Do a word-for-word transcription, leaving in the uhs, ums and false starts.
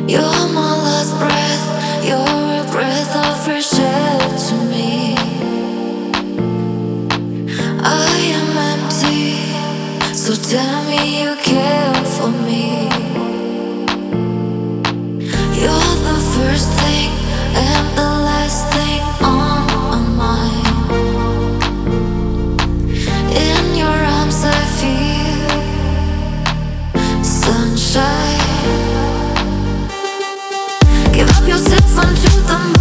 You're my last breath, you're a breath of fresh air to me. I am empty, so tell me you care for me. You're the first thing and the last thing on my mind. In your arms I feel sunshine. Give up yourself unto the